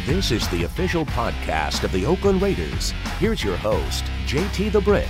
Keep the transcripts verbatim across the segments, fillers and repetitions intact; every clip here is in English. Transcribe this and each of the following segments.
This is the official podcast of the Oakland Raiders. Here's your host, J T the Brick.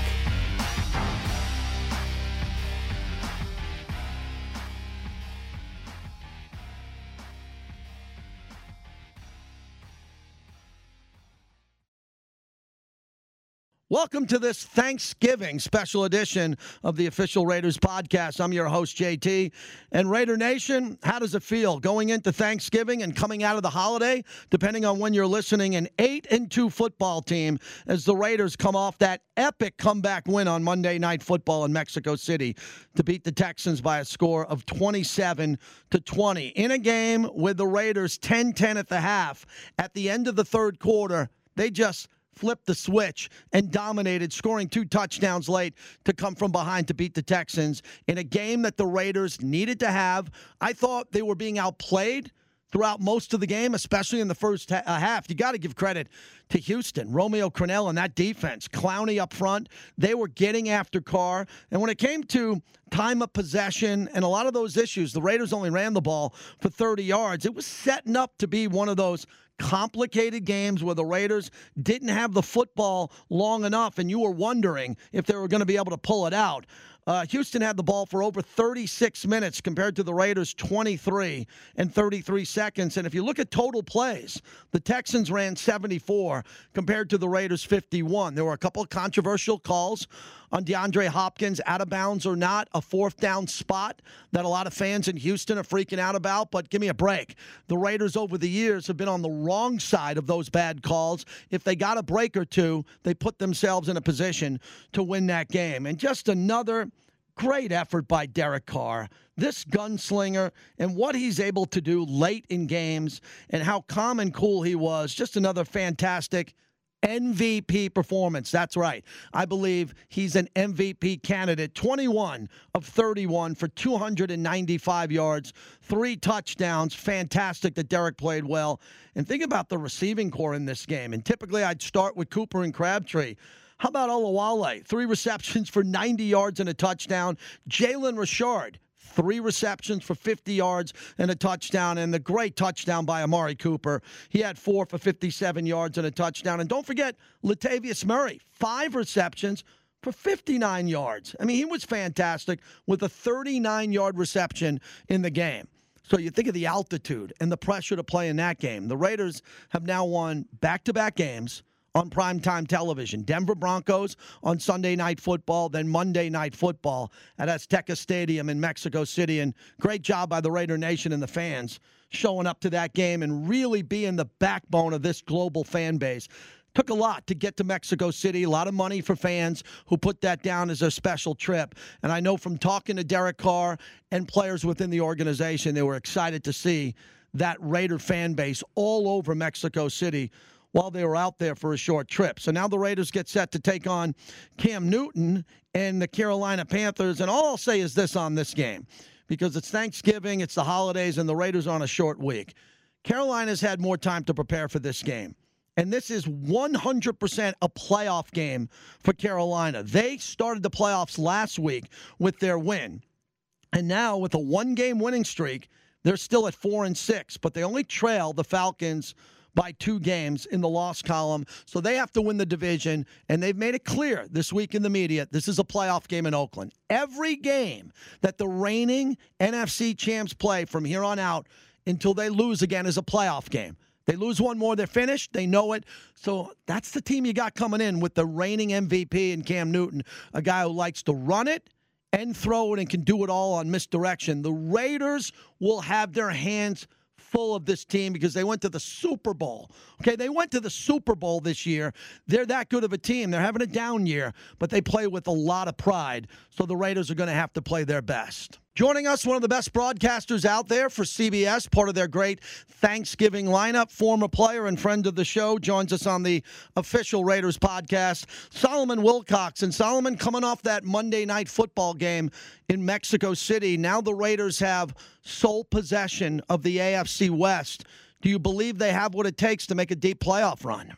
Welcome to this Thanksgiving special edition of the Official Raiders podcast. I'm your host, J T. And Raider Nation, how does it feel going into Thanksgiving and coming out of the holiday, depending on when you're listening, an eight and two football team as the Raiders come off that epic comeback win on Monday Night Football in Mexico City to beat the Texans by a score of twenty-seven to twenty in a game with the Raiders ten ten at the half. At the end of the third quarter, they just flipped the switch and dominated, scoring two touchdowns late to come from behind to beat the Texans in a game that the Raiders needed to have. I thought they were being outplayed throughout most of the game, especially in the first ha- half. You got to give credit to Houston, Romeo Crennel and that defense, Clowney up front. They were getting after Carr. And when it came to time of possession and a lot of those issues, the Raiders only ran the ball for thirty yards. It was setting up to be one of those complicated games where the Raiders didn't have the football long enough, and you were wondering if they were going to be able to pull it out. Uh, Houston had the ball for over thirty-six minutes compared to the Raiders' twenty-three and thirty-three seconds. And if you look at total plays, the Texans ran seventy-four compared to the Raiders' fifty-one. There were a couple of controversial calls on DeAndre Hopkins, out of bounds or not, a fourth down spot that a lot of fans in Houston are freaking out about. But give me a break. The Raiders over the years have been on the wrong side of those bad calls. If they got a break or two, they put themselves in a position to win that game. And just another great effort by Derek Carr, this gunslinger, and what he's able to do late in games and how calm and cool he was. Just another fantastic M V P performance. That's right. I believe he's an M V P candidate. twenty-one of thirty-one for two hundred ninety-five yards, three touchdowns. Fantastic that Derek played well. And think about the receiving core in this game. And typically I'd start with Cooper and Crabtree. How about Olawale? Three receptions for ninety yards and a touchdown. Jalen Richard, three receptions for fifty yards and a touchdown, and the great touchdown by Amari Cooper. He had four for fifty-seven yards and a touchdown. And don't forget Latavius Murray, five receptions for fifty-nine yards. I mean, he was fantastic with a thirty-nine-yard reception in the game. So you think of the altitude and the pressure to play in that game. The Raiders have now won back-to-back games on primetime television. Denver Broncos on Sunday Night Football, then Monday Night Football at Azteca Stadium in Mexico City. And great job by the Raider Nation and the fans showing up to that game and really being the backbone of this global fan base. Took a lot to get to Mexico City, a lot of money for fans who put that down as a special trip. And I know from talking to Derek Carr and players within the organization, they were excited to see that Raider fan base all over Mexico City while they were out there for a short trip. So now the Raiders get set to take on Cam Newton and the Carolina Panthers. And all I'll say is this on this game, because it's Thanksgiving, it's the holidays, and the Raiders are on a short week. Carolina's had more time to prepare for this game. And this is one hundred percent a playoff game for Carolina. They started the playoffs last week with their win. And now with a one-game winning streak, they're still at four and six, but they only trail the Falcons by two games in the loss column. So they have to win the division, and they've made it clear this week in the media, this is a playoff game in Oakland. Every game that the reigning N F C champs play from here on out until they lose again is a playoff game. They lose one more, they're finished. They know it. So that's the team you got coming in with the reigning M V P in Cam Newton, a guy who likes to run it and throw it and can do it all on misdirection. The Raiders will have their hands full of this team because they went to the Super Bowl. Okay, they went to the Super Bowl this year. They're that good of a team. They're having a down year, but they play with a lot of pride. So the Raiders are going to have to play their best. Joining us, one of the best broadcasters out there for C B S, part of their great Thanksgiving lineup, former player and friend of the show, joins us on the Official Raiders podcast, Solomon Wilcox. And Solomon, coming off that Monday Night Football game in Mexico City, now the Raiders have sole possession of the A F C West. Do you believe they have what it takes to make a deep playoff run?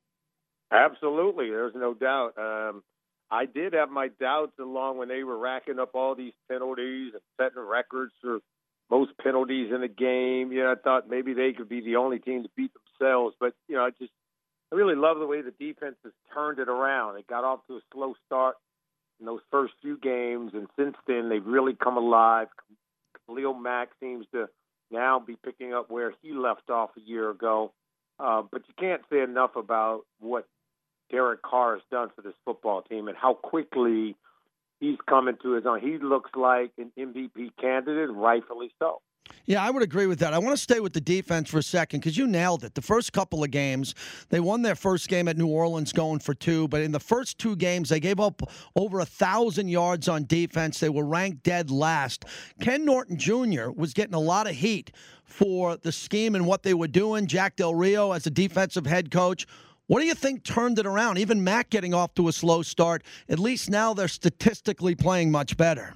Absolutely. There's no doubt. Um, I did have my doubts along when they were racking up all these penalties and setting records for most penalties in a game. Yeah, I thought maybe they could be the only team to beat themselves. But, you know, I just I really love the way the defense has turned it around. It got off to a slow start in those first few games, and since then they've really come alive. Khalil Mack seems to now be picking up where he left off a year ago. Uh, but you can't say enough about what Derek Carr has done for this football team and how quickly he's coming to his own. He looks like an M V P candidate, rightfully so. Yeah, I would agree with that. I want to stay with the defense for a second because you nailed it. The first couple of games, they won their first game at New Orleans going for two, but in the first two games, they gave up over a thousand yards on defense. They were ranked dead last. Ken Norton Junior was getting a lot of heat for the scheme and what they were doing. Jack Del Rio as a defensive head coach. What do you think turned it around? Even Mac getting off to a slow start. At least now they're statistically playing much better.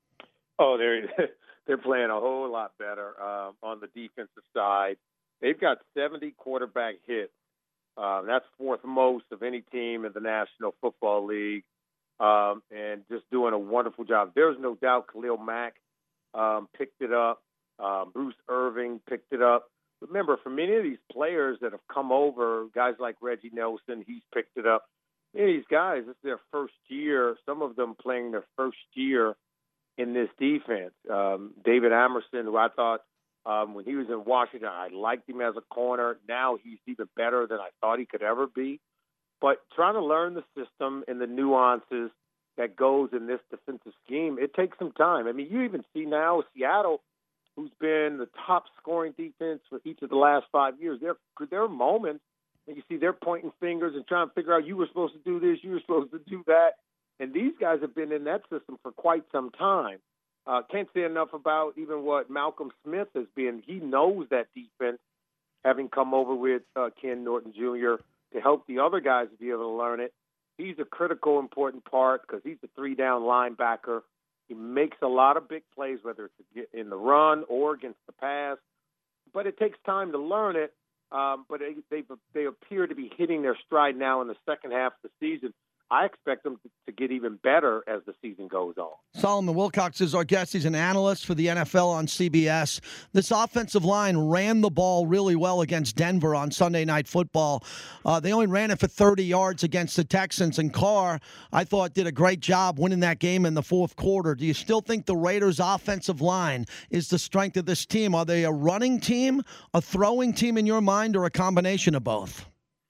Oh, they're they're playing a whole lot better um, on the defensive side. They've got seventy quarterback hits. Uh, that's fourth most of any team in the National Football League, um, and just doing a wonderful job. There's no doubt Khalil Mack um, picked it up. Uh, Bruce Irving picked it up. Remember, for many of these players that have come over, guys like Reggie Nelson, he's picked it up. Many of these guys, it's their first year, some of them playing their first year in this defense. Um, David Amerson, who I thought um, when he was in Washington, I liked him as a corner. Now he's even better than I thought he could ever be. But trying to learn the system and the nuances that goes in this defensive scheme, it takes some time. I mean, you even see now Seattle, who's been the top scoring defense for each of the last five years. There, there are moments when you see they're pointing fingers and trying to figure out you were supposed to do this, you were supposed to do that. And these guys have been in that system for quite some time. Uh, can't say enough about even what Malcolm Smith has been. He knows that defense, having come over with uh, Ken Norton Junior to help the other guys be able to learn it. He's a critical, important part because he's a three-down linebacker. He makes a lot of big plays, whether it's in the run or against the pass. But it takes time to learn it. Um, but they, they they appear to be hitting their stride now in the second half of the season. I expect them to, to get even better as the season goes on. Solomon Wilcox is our guest. He's an analyst for the N F L on C B S. This offensive line ran the ball really well against Denver on Sunday Night Football. Uh, they only ran it for thirty yards against the Texans, and Carr, I thought, did a great job winning that game in the fourth quarter. Do you still think the Raiders' offensive line is the strength of this team? Are they a running team, a throwing team in your mind, or a combination of both?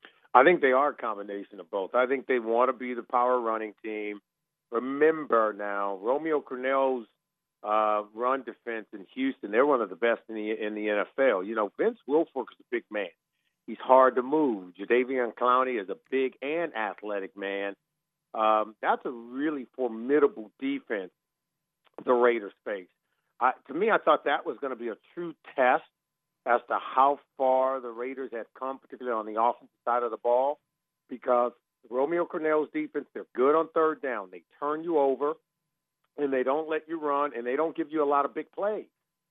I think they are a combination of both. I think they want to be the power running team. Remember now, Romeo Crennel's uh, run defense in Houston, they're one of the best in the in the N F L. You know, Vince Wilfork is a big man. He's hard to move. Jadeveon Clowney is a big and athletic man. Um, that's a really formidable defense the Raiders face. I, to me, I thought that was going to be a true test as to how far the Raiders had come, particularly on the offensive side of the ball, because Romeo Crennel's defense, they're good on third down. They turn you over, and they don't let you run, and they don't give you a lot of big plays.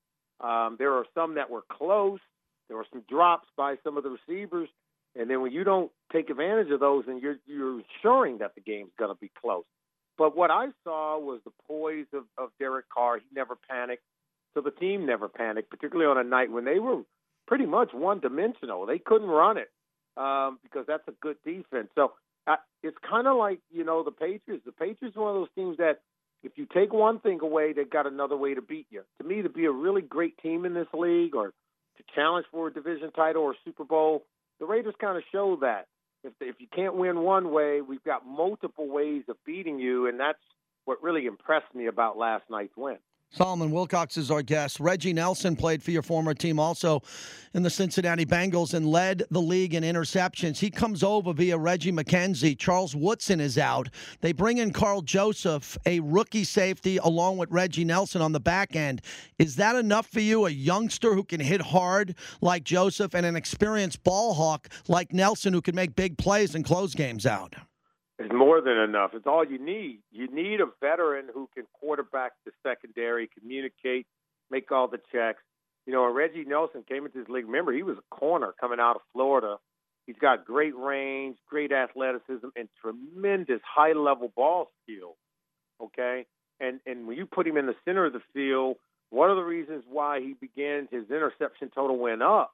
Um, there are some that were close. There were some drops by some of the receivers, and then when you don't take advantage of those, then you're, you're ensuring that the game's going to be close. But what I saw was the poise of, of Derek Carr. He never panicked. So the team never panicked, particularly on a night when they were pretty much one-dimensional. They couldn't run it um, because that's a good defense. So uh, it's kind of like, you know, the Patriots. The Patriots are one of those teams that if you take one thing away, they've got another way to beat you. To me, to be a really great team in this league or to challenge for a division title or Super Bowl, the Raiders kind of show that. If, if you can't win one way, we've got multiple ways of beating you, and that's what really impressed me about last night's win. Solomon Wilcox is our guest. Reggie Nelson played for your former team also in the Cincinnati Bengals and led the league in interceptions. He comes over via Reggie McKenzie. Charles Woodson is out. They bring in Carl Joseph, a rookie safety, along with Reggie Nelson on the back end. Is that enough for you, a youngster who can hit hard like Joseph and an experienced ball hawk like Nelson who can make big plays and close games out? It's more than enough. It's all you need. You need a veteran who can quarterback the secondary, communicate, make all the checks. You know, when Reggie Nelson came into this league, remember, he was a corner coming out of Florida. He's got great range, great athleticism, and tremendous high-level ball skills, okay? And and when you put him in the center of the field, one of the reasons why he began his interception total went up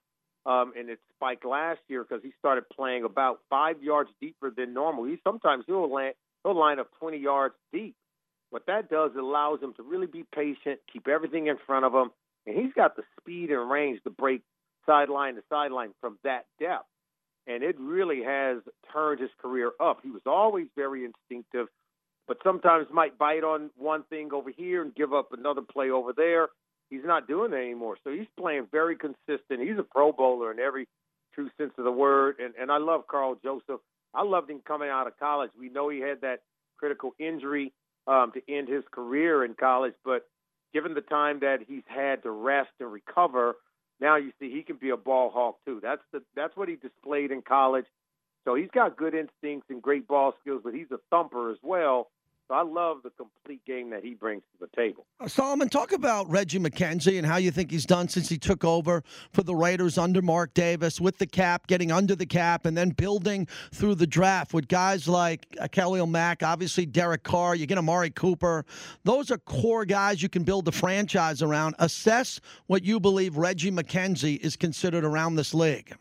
um, and it spiked last year because he started playing about five yards deeper than normal. He sometimes he'll land, he'll line up twenty yards deep. What that does, it allows him to really be patient, keep everything in front of him, and he's got the speed and range to break sideline to sideline from that depth. And it really has turned his career up. He was always very instinctive, but sometimes might bite on one thing over here and give up another play over there. He's not doing that anymore. So he's playing very consistent. He's a Pro Bowler in every true sense of the word. And, and I love Carl Joseph. I loved him coming out of college. We know he had that critical injury um, to end his career in college, but given the time that he's had to rest and recover, now you see he can be a ball hawk too. That's the that's what he displayed in college. So he's got good instincts and great ball skills, but he's a thumper as well. So I love the complete game that he brings to the table. Uh, Solomon, talk about Reggie McKenzie and how you think he's done since he took over for the Raiders under Mark Davis with the cap, getting under the cap, and then building through the draft with guys like uh, Khalil Mack, obviously Derek Carr, you get Amari Cooper. Those are core guys you can build a franchise around. Assess what you believe Reggie McKenzie is considered around this league.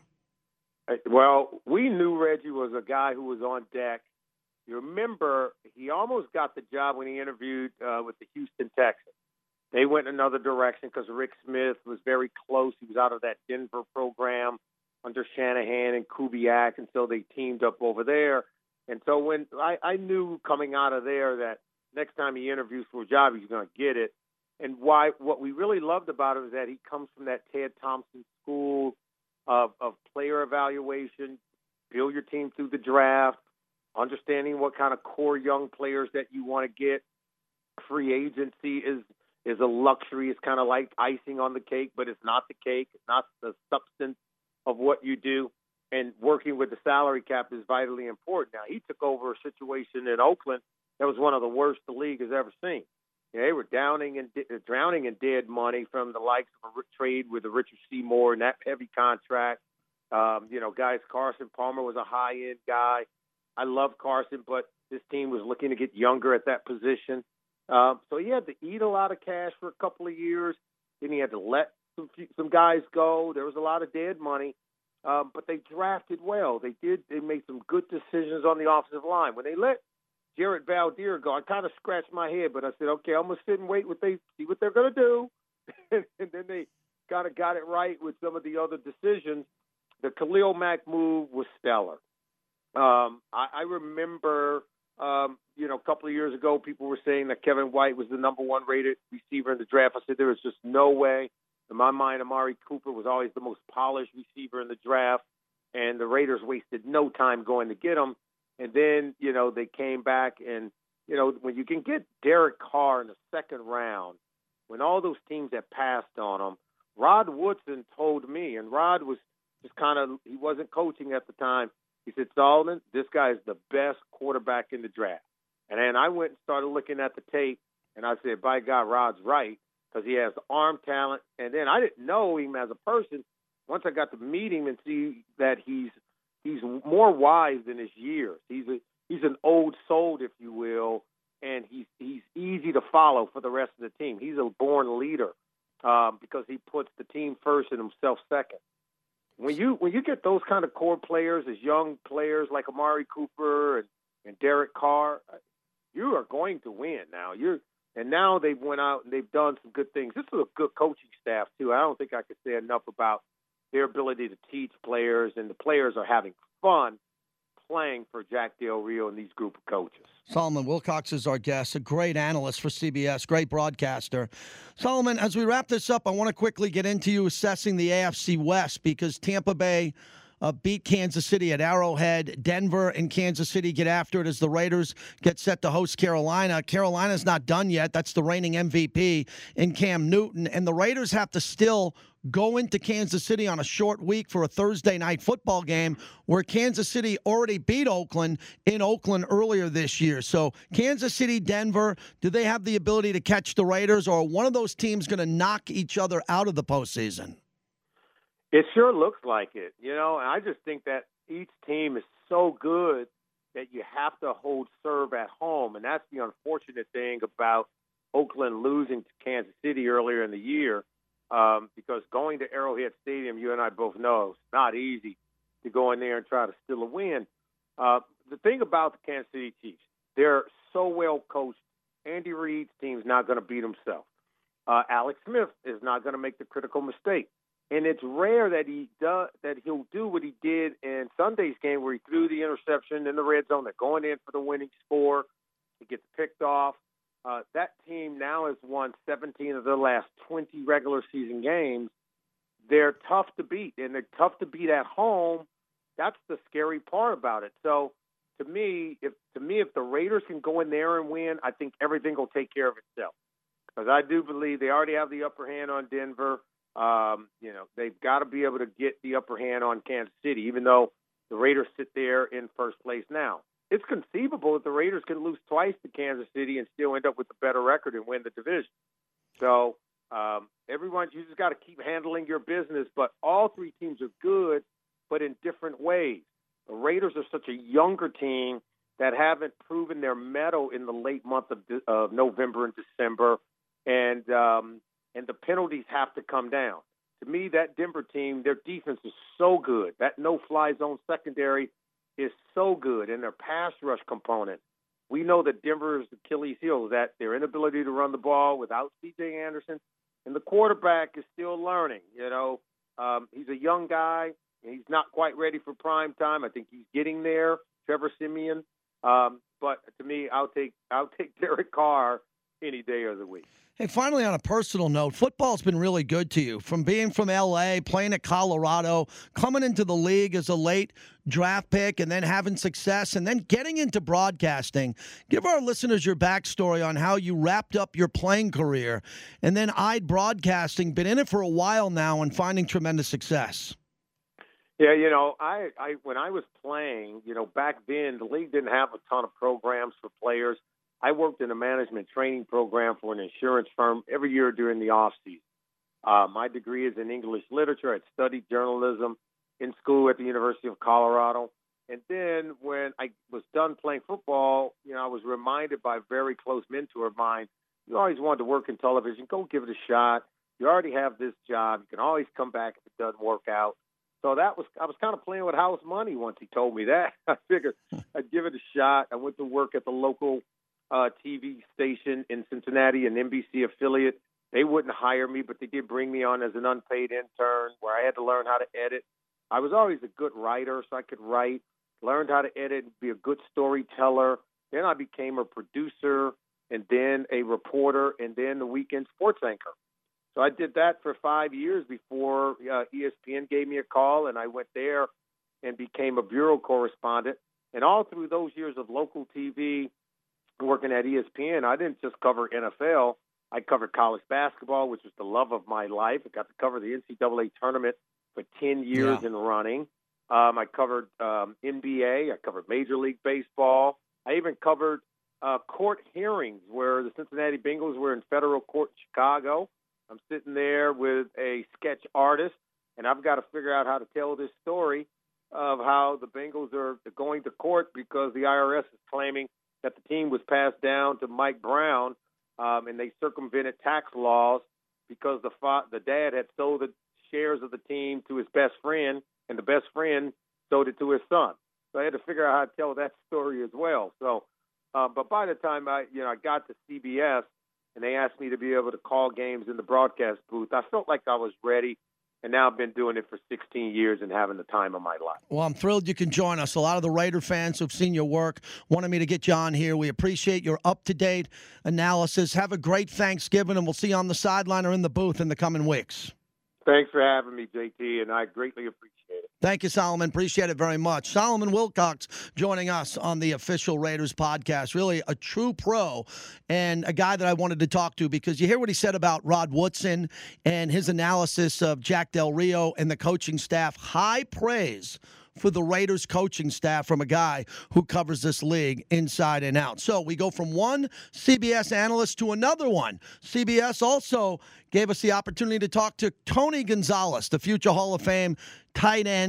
Well, we knew Reggie was a guy who was on deck. You remember, he almost got the job when he interviewed uh, with the Houston Texans. They went another direction because Rick Smith was very close. He was out of that Denver program under Shanahan and Kubiak, and so they teamed up over there. And so when I, I knew coming out of there that next time he interviews for a job, he's going to get it. And why? What we really loved about him is that he comes from that Ted Thompson school of, of player evaluation, build your team through the draft, understanding what kind of core young players that you want to get. Free agency is is a luxury. It's kind of like icing on the cake, but it's not the cake. It's not the substance of what you do. And working with the salary cap is vitally important. Now, he took over a situation in Oakland that was one of the worst the league has ever seen. You know, they were downing and drowning in dead money from the likes of a trade with the Richard Seymour and that heavy contract. Um, you know, guys, Carson Palmer was a high-end guy. I love Carson, but this team was looking to get younger at that position. Um, so he had to eat a lot of cash for a couple of years. Then he had to let some, some guys go. There was a lot of dead money, um, but they drafted well. They did. They made some good decisions on the offensive line. When they let Jared Valdir go, I kind of scratched my head, but I said, okay, I'm going to sit and wait what they see what they're going to do. And then they kind of got it right with some of the other decisions. The Khalil Mack move was stellar. Um, I, I remember, um, you know, a couple of years ago, people were saying that Kevin White was the number one rated receiver in the draft. I said there was just no way. In my mind, Amari Cooper was always the most polished receiver in the draft, and the Raiders wasted no time going to get him. And then, you know, they came back, and, you know, when you can get Derek Carr in the second round, when all those teams had passed on him, Rod Woodson told me, and Rod was just kind of, he wasn't coaching at the time, he said, Solomon, this guy is the best quarterback in the draft. And then I went and started looking at the tape, and I said, by God, Rod's right, because he has the arm talent. And then I didn't know him as a person. Once I got to meet him and see that he's he's more wise than his years. He's a, he's an old soul, if you will, and he's he's easy to follow for the rest of the team. He's a born leader um, because he puts the team first and himself second. When you when you get those kind of core players as young players like Amari Cooper and, and Derek Carr, you are going to win. Now you're and now they've went out and they've done some good things. This is a good coaching staff too. I don't think I could say enough about their ability to teach players, and the players are having fun playing for Jack Del Rio and these group of coaches. Solomon Wilcox is our guest, a great analyst for C B S, great broadcaster. Solomon, as we wrap this up, I want to quickly get into you assessing the A F C West because Tampa Bay uh, beat Kansas City at Arrowhead. Denver and Kansas City get after it as the Raiders get set to host Carolina. Carolina's not done yet. That's the reigning M V P in Cam Newton. And the Raiders have to still go into Kansas City on a short week for a Thursday night football game where Kansas City already beat Oakland in Oakland earlier this year. So Kansas City, Denver, do they have the ability to catch the Raiders, or are one of those teams going to knock each other out of the postseason? It sure looks like it, you know, and I just think that each team is so good that you have to hold serve at home, and that's the unfortunate thing about Oakland losing to Kansas City earlier in the year. um, because going to Arrowhead Stadium, you and I both know, it's not easy to go in there and try to steal a win. Uh, the thing about the Kansas City Chiefs, they're so well coached. Andy Reid's team's not going to beat himself. Uh, Alex Smith is not going to make the critical mistake. And it's rare that he does, that he'll do what he did in Sunday's game where he threw the interception in the red zone. They're going in for the winning score. He gets picked off. Uh, that team now has won seventeen of their last twenty regular season games. They're tough to beat, and they're tough to beat at home. That's the scary part about it. So, to me, if to me, if the Raiders can go in there and win, I think everything will take care of itself. Because I do believe they already have the upper hand on Denver. Um, you know, they've got to be able to get the upper hand on Kansas City, even though the Raiders sit there in first place now. It's conceivable that the Raiders can lose twice to Kansas City and still end up with a better record and win the division. So um, everyone, you just got to keep handling your business. But all three teams are good, but in different ways. The Raiders are such a younger team that haven't proven their mettle in the late month of, of November and December, and um, and the penalties have to come down. To me, that Denver team, their defense is so good. That no-fly zone secondary is so good, and their pass rush component. We know that Denver's Achilles heel is that their inability to run the ball without C J Anderson, and the quarterback is still learning. You know, um, he's a young guy, and he's not quite ready for prime time. I think he's getting there, Trevor Siemian. Um, but to me, I'll take I'll take Derek Carr any day of the week. Hey, finally, on a personal note, football's been really good to you. From being from L A, playing at Colorado, coming into the league as a late draft pick, and then having success, and then getting into broadcasting. Give our listeners your backstory on how you wrapped up your playing career and then eyed broadcasting, been in it for a while now and finding tremendous success. Yeah, you know, I, I when I was playing, you know, back then, the league didn't have a ton of programs for players. I worked in a management training program for an insurance firm every year during the off season. Uh, my degree is in English literature. I'd studied journalism in school at the University of Colorado. And then when I was done playing football, you know, I was reminded by a very close mentor of mine, you always wanted to work in television. Go give it a shot. You already have this job. You can always come back if it doesn't work out. So that was I was kind of playing with house money once he told me that. I figured I'd give it a shot. I went to work at the local Uh, T V station in Cincinnati, an N B C affiliate. They wouldn't hire me, but they did bring me on as an unpaid intern where I had to learn how to edit. I was always a good writer, so I could write, learned how to edit, be a good storyteller. Then I became a producer and then a reporter and then the weekend sports anchor. So I did that for five years before uh, E S P N gave me a call, and I went there and became a bureau correspondent. And all through those years of local T V, working at E S P N, I didn't just cover N F L. I covered college basketball, which was the love of my life. I got to cover the N C double A tournament for ten years yeah. in running. Um, I covered um, N B A. I covered Major League Baseball. I even covered uh, court hearings where the Cincinnati Bengals were in federal court in Chicago. I'm sitting there with a sketch artist, and I've got to figure out how to tell this story of how the Bengals are going to court because the I R S is claiming that the team was passed down to Mike Brown, um, and they circumvented tax laws because the fa- the dad had sold the shares of the team to his best friend, and the best friend sold it to his son. So I had to figure out how to tell that story as well. So, uh, but by the time I, you know, I got to C B S and they asked me to be able to call games in the broadcast booth, I felt like I was ready. And now I've been doing it for sixteen years and having the time of my life. Well, I'm thrilled you can join us. A lot of the Raider fans who've seen your work wanted me to get you on here. We appreciate your up-to-date analysis. Have a great Thanksgiving, and we'll see you on the sideline or in the booth in the coming weeks. Thanks for having me, J T, and I greatly appreciate it. Thank you, Solomon. Appreciate it very much. Solomon Wilcox joining us on the Official Raiders podcast. Really a true pro and a guy that I wanted to talk to because you hear what he said about Rod Woodson and his analysis of Jack Del Rio and the coaching staff. High praise for the Raiders coaching staff from a guy who covers this league inside and out. So we go from one C B S analyst to another one. C B S also gave us the opportunity to talk to Tony Gonzalez, the future Hall of Fame tight end,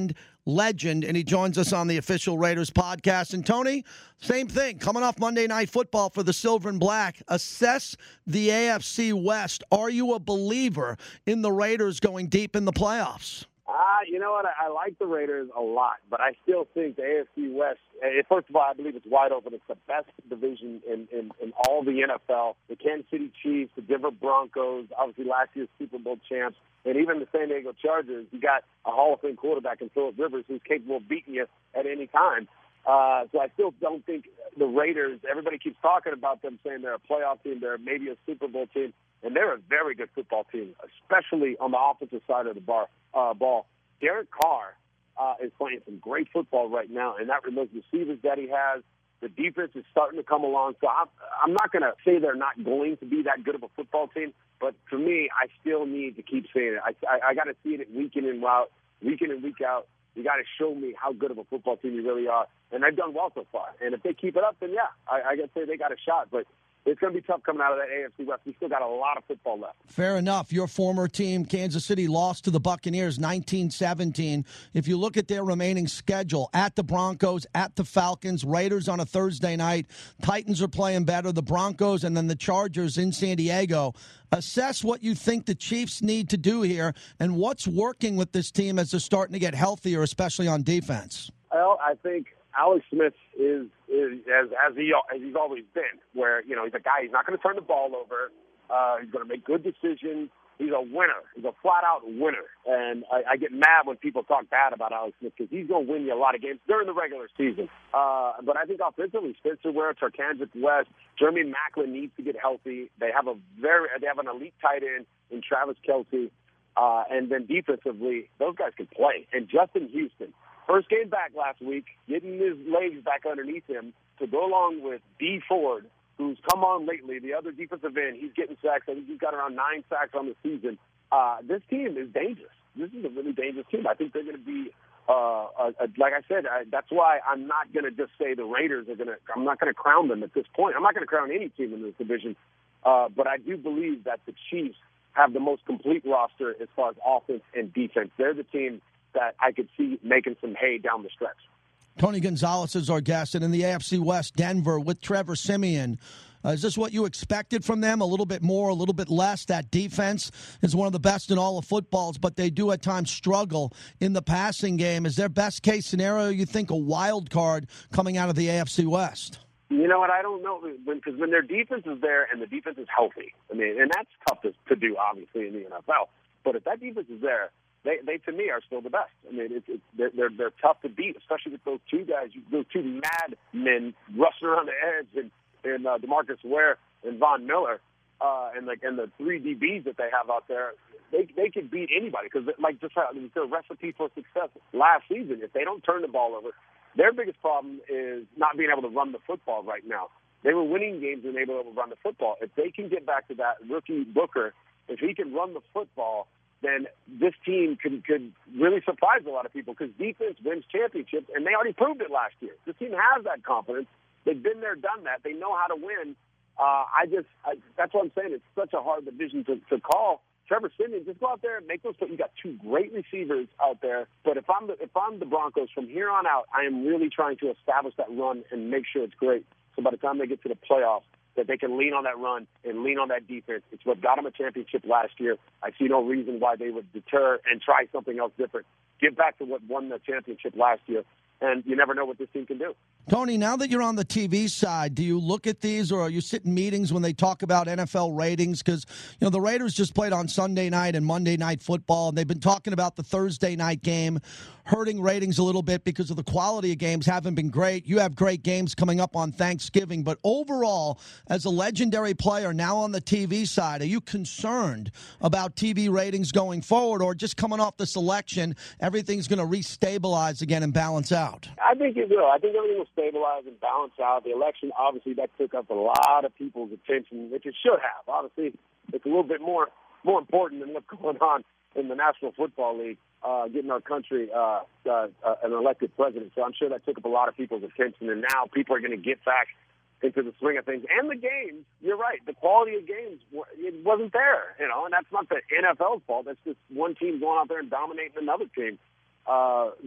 legend, and he joins us on the Official Raiders podcast. And Tony, same thing, coming off Monday Night Football for the Silver and Black. Assess the A F C West. Are you a believer in the Raiders going deep in the playoffs? Uh, you know what? I, I like the Raiders a lot, but I still think the A F C West, uh, first of all, I believe it's wide open. It's the best division in, in, in all the N F L. The Kansas City Chiefs, the Denver Broncos, obviously last year's Super Bowl champs, and even the San Diego Chargers. You got a Hall of Fame quarterback in Phillip Rivers who's capable of beating you at any time. Uh, so I still don't think the Raiders, everybody keeps talking about them, saying they're a playoff team, they're maybe a Super Bowl team, and they're a very good football team, especially on the offensive side of the bar, uh, ball. Derek Carr uh, is playing some great football right now, and that those receivers that he has, the defense is starting to come along. So I'm, I'm not going to say they're not going to be that good of a football team, but for me, I still need to keep saying it. I, I, I got to see it week in and out, week in and week out. You got to show me how good of a football team you really are. And they've done well so far. And if they keep it up, then, yeah, I, I got to say they got a shot. But it's going to be tough coming out of that A F C West. We still got a lot of football left. Fair enough. Your former team, Kansas City, lost to the Buccaneers nineteen seventeen. If you look at their remaining schedule, at the Broncos, at the Falcons, Raiders on a Thursday night, Titans are playing better, the Broncos, and then the Chargers in San Diego. Assess what you think the Chiefs need to do here and what's working with this team as they're starting to get healthier, especially on defense. Well, I think Alex Smith is, is as as he as he's always been, where you know he's a guy. He's not going to turn the ball over. Uh, he's going to make good decisions. He's a winner. He's a flat-out winner. And I, I get mad when people talk bad about Alex Smith because he's going to win you a lot of games during the regular season. Uh, but I think offensively, Spencer Ware, Tarkanjik West, Jeremy Maclin needs to get healthy. They have a very they have an elite tight end in Travis Kelce, uh, and then defensively, those guys can play. And Justin Houston. First game back last week, getting his legs back underneath him to go along with D. Ford, who's come on lately, the other defensive end. He's getting sacks. I think he's got around nine sacks on the season. Uh, this team is dangerous. This is a really dangerous team. I think they're going to be, uh, a, a, like I said, I, that's why I'm not going to just say the Raiders are going to, I'm not going to crown them at this point. I'm not going to crown any team in this division. Uh, but I do believe that the Chiefs have the most complete roster as far as offense and defense. They're the team that I could see making some hay down the stretch. Tony Gonzalez is our guest, and in the A F C West, Denver with Trevor Siemian. Uh, is this what you expected from them? A little bit more, a little bit less? That defense is one of the best in all of footballs, but they do at times struggle in the passing game. Is their best case scenario, you think, a wild card coming out of the A F C West? You know what? I don't know, because when, when their defense is there and the defense is healthy, I mean, and that's tough to, to do, obviously, in the N F L. But if that defense is there, They, they, to me, are still the best. I mean, it's, it's, they're, they're they're tough to beat, especially with those two guys, those two mad men rushing around the edge, and, and uh, DeMarcus Ware and Von Miller, uh, and like and the three D Bs that they have out there. They they can beat anybody because, like, just how, it's their recipe for success last season. If they don't turn the ball over, their biggest problem is not being able to run the football right now. They were winning games and able to run the football. If they can get back to that rookie Booker, if he can run the football, then this team could, could really surprise a lot of people because defense wins championships, and they already proved it last year. This team has that confidence. They've been there, done that. They know how to win. Uh, I just I, that's what I'm saying. It's such a hard division to, to call. Trevor Siemian, just go out there and make those. You got two great receivers out there. But if I'm the, if I'm the Broncos from here on out, I am really trying to establish that run and make sure it's great. So by the time they get to the playoffs, that they can lean on that run and lean on that defense. It's what got them a championship last year. I see no reason why they would deter and try something else different. Get back to what won the championship last year, and you never know what this team can do. Tony, now that you're on the T V side, do you look at these, or are you sit in meetings when they talk about N F L ratings? Because, you know, the Raiders just played on Sunday night and Monday Night Football, and they've been talking about the Thursday night game hurting ratings a little bit because of the quality of games haven't been great. You have great games coming up on Thanksgiving, but overall, as a legendary player now on the T V side, are you concerned about T V ratings going forward, or just coming off this election, everything's going to restabilize again and balance out? I think it will. I think everything will stabilize and balance out. The election, obviously, that took up a lot of people's attention, which it should have. Obviously, it's a little bit more more important than what's going on in the National Football League, uh, getting our country uh, uh, uh, an elected president. So I'm sure that took up a lot of people's attention, and now people are going to get back into the swing of things. And the games, you're right, the quality of games, it wasn't there, you know, and that's not the N F L's fault. That's just one team going out there and dominating another team. Uh, but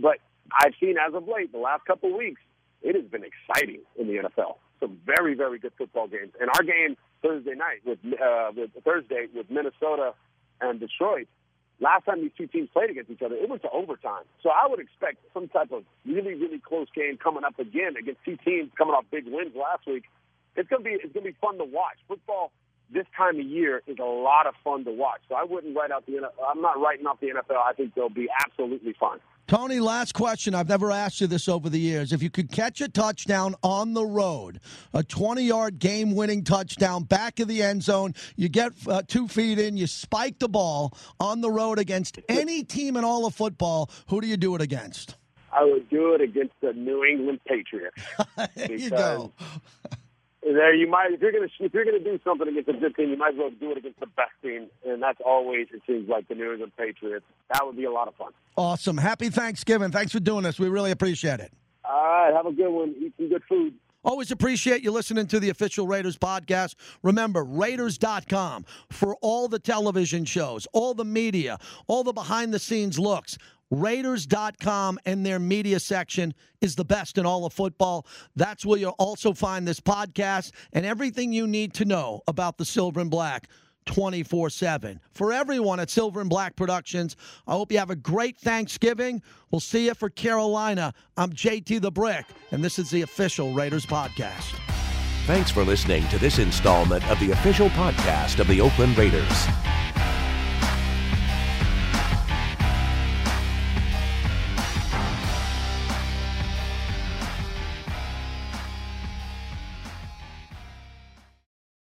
I've seen as of late, the last couple of weeks, it has been exciting in the N F L. Some very, very good football games. And our game Thursday night with, uh, with Thursday with Minnesota and Detroit, last time these two teams played against each other, it went to overtime. So I would expect some type of really, really close game coming up again against two teams coming off big wins last week. It's gonna be it's gonna be fun to watch. Football this time of year is a lot of fun to watch. So I wouldn't write out the N F L. I'm not writing off the N F L. I think they'll be absolutely fun. Tony, last question. I've never asked you this over the years. If you could catch a touchdown on the road, a twenty-yard game-winning touchdown, back of the end zone, you get uh, two feet in, you spike the ball on the road against any team in all of football, who do you do it against? I would do it against the New England Patriots. There you go. There, you might if you're gonna if you're gonna do something against a good team, you might as well do it against the best team, and that's always it seems like the New England Patriots. That would be a lot of fun. Awesome. Happy Thanksgiving. Thanks for doing this. We really appreciate it. All right, have a good one. Eat some good food. Always appreciate you listening to the Official Raiders podcast. Remember, Raiders dot com for all the television shows, all the media, all the behind-the-scenes looks. Raiders dot com and their media section is the best in all of football. That's where you'll also find this podcast and everything you need to know about the Silver and Black twenty-four seven. For everyone at Silver and Black Productions, I hope you have a great Thanksgiving. We'll see you for Carolina. I'm J T the Brick, and this is the Official Raiders podcast. Thanks for listening to this installment of the official podcast of the Oakland Raiders.